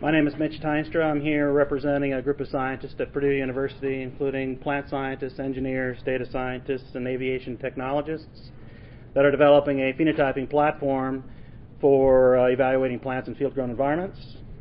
My name is Mitch Tynstra. I'm here representing a group of scientists at Purdue University, including plant scientists, engineers, data scientists, and aviation technologists that are developing a phenotyping platform for evaluating plants in field-grown environments.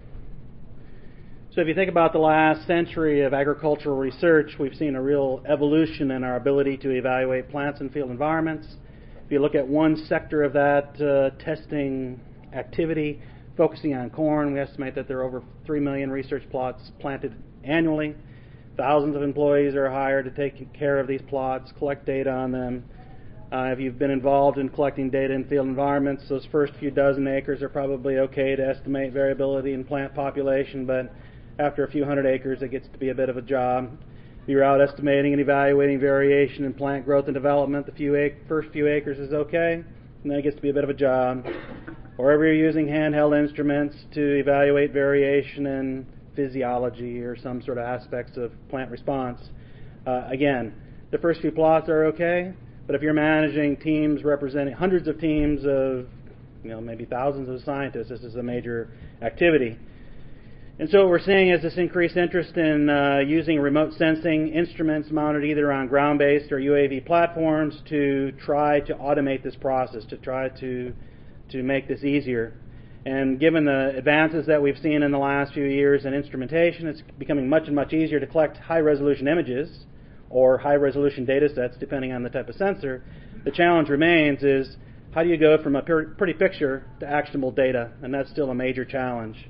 So if you think about the last century of agricultural research, we've seen a real evolution in our ability to evaluate plants in field environments. If you look at one sector of that testing activity, focusing on corn, we estimate that there are over 3 million research plots planted annually. Thousands of employees are hired to take care of these plots, collect data on them. If you've been involved in collecting data in field environments, those first few dozen acres are probably okay to estimate variability in plant population, but after a few hundred acres, it gets to be a bit of a job. If you're out estimating and evaluating variation in plant growth and development, the first few acres is okay, and then it gets to be a bit of a job. Or if you're using handheld instruments to evaluate variation in physiology or some sort of aspects of plant response, again, the first few plots are okay, but if you're managing teams representing hundreds of teams of, maybe thousands of scientists, this is a major activity. And so what we're seeing is this increased interest in using remote sensing instruments mounted either on ground-based or UAV platforms to try to automate this process, to try to make this easier. And given the advances that we've seen in the last few years in instrumentation, it's becoming much and much easier to collect high-resolution images or high-resolution data sets, depending on the type of sensor. The challenge remains is how do you go from a pretty picture to actionable data, and that's still a major challenge.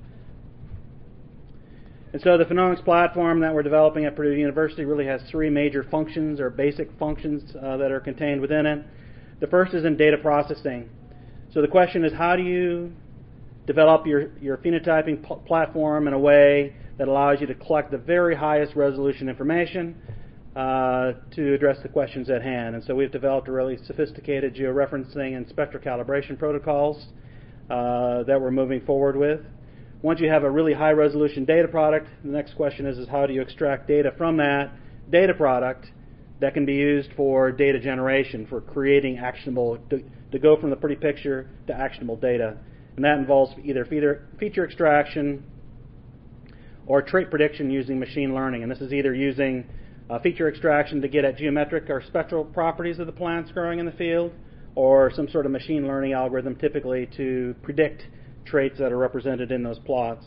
And so the Phenomics platform that we're developing at Purdue University really has three major functions or basic functions that are contained within it. The first is in data processing. So the question is, how do you develop your phenotyping platform in a way that allows you to collect the very highest resolution information to address the questions at hand? And so we've developed a really sophisticated georeferencing and spectral calibration protocols that we're moving forward with. Once you have a really high resolution data product, the next question is how do you extract data from that data product that can be used for data generation, for creating actionable, to go from the pretty picture to actionable data. And that involves either feature extraction or trait prediction using machine learning. And this is either using feature extraction to get at geometric or spectral properties of the plants growing in the field, or some sort of machine learning algorithm typically to predict traits that are represented in those plots.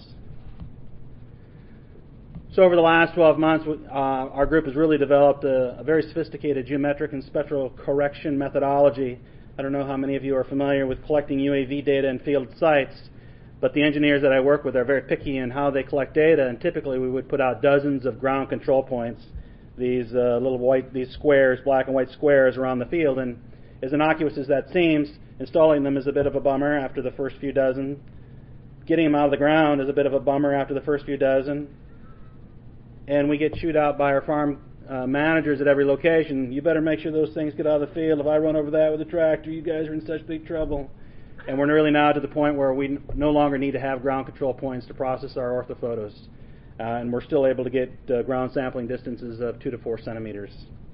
So over the last 12 months, our group has really developed a very sophisticated geometric and spectral correction methodology. I don't know how many of you are familiar with collecting UAV data in field sites, but the engineers that I work with are very picky in how they collect data, and typically we would put out dozens of ground control points, these these squares, black and white squares around the field, and as innocuous as that seems, installing them is a bit of a bummer after the first few dozen. Getting them out of the ground is a bit of a bummer after the first few dozen. And we get chewed out by our farm managers at every location. You better make sure those things get out of the field. If I run over that with a tractor, you guys are in such big trouble. And we're really now to the point where we no longer need to have ground control points to process our orthophotos. And we're still able to get ground sampling distances of 2 to 4 centimeters.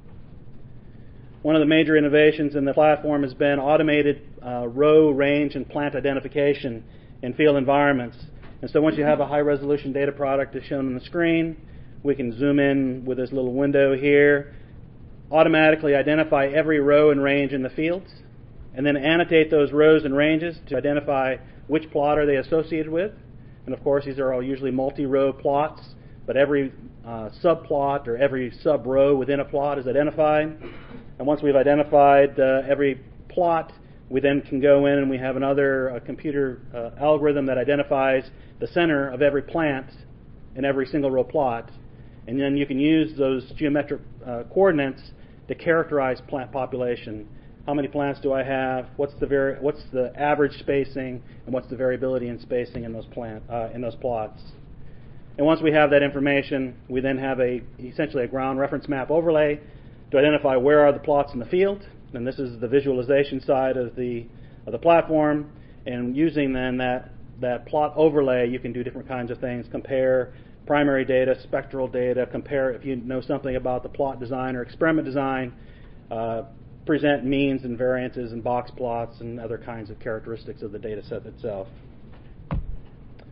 One of the major innovations in the platform has been automated row, range, and plant identification in field environments. And so once you have a high-resolution data product as shown on the screen, we can zoom in with this little window here, automatically identify every row and range in the fields, and then annotate those rows and ranges to identify which plot are they associated with. And of course, these are all usually multi-row plots, but every subplot or every sub-row within a plot is identified. And once we've identified every plot, we then can go in and we have another computer algorithm that identifies the center of every plant in every single row plot. And then you can use those geometric coordinates to characterize plant population. How many plants do I have? What's the average spacing, and what's the variability in spacing in those plots? And once we have that information, we then have essentially a ground reference map overlay to identify where are the plots in the field. And this is the visualization side of the platform. And using then that plot overlay, you can do different kinds of things: compare primary data, spectral data, compare if you know something about the plot design or experiment design, present means and variances and box plots and other kinds of characteristics of the data set itself.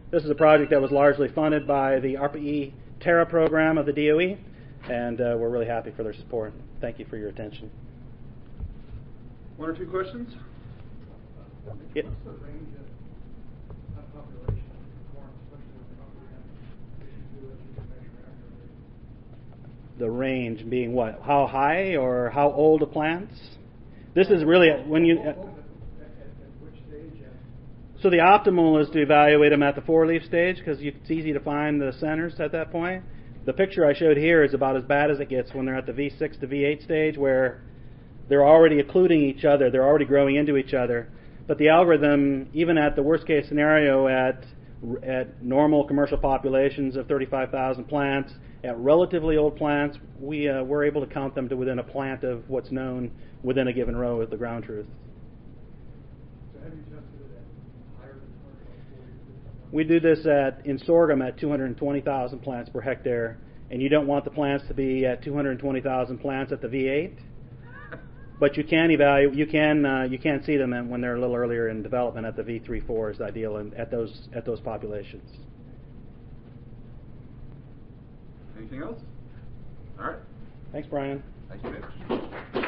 This is a project that was largely funded by the ARPA-E Terra program of the DOE, and we're really happy for their support. Thank you for your attention. One or two questions? What's the range of population of corn, especially in the upper end, that you do as you can measure accurately? The range being what? How high or how old the plants? This is really when you. At which stage? So the optimal is to evaluate them at the 4-leaf stage because it's easy to find the centers at that point. The picture I showed here is about as bad as it gets when they're at the V6 to V8 stage, where they're already occluding each other, they're already growing into each other. But the algorithm, even at the worst case scenario at normal commercial populations of 35,000 plants, at relatively old plants, we're able to count them to within a plant of what's known within a given row of the ground truth. So have you tested it at higher than 40? We do this in sorghum at 220,000 plants per hectare, and you don't want the plants to be at 220,000 plants at the V8, but you can evaluate. You can see them when they're a little earlier in development at the V3-4 is ideal at those populations. Anything else? All right. Thanks, Brian. Thank you, Mitch.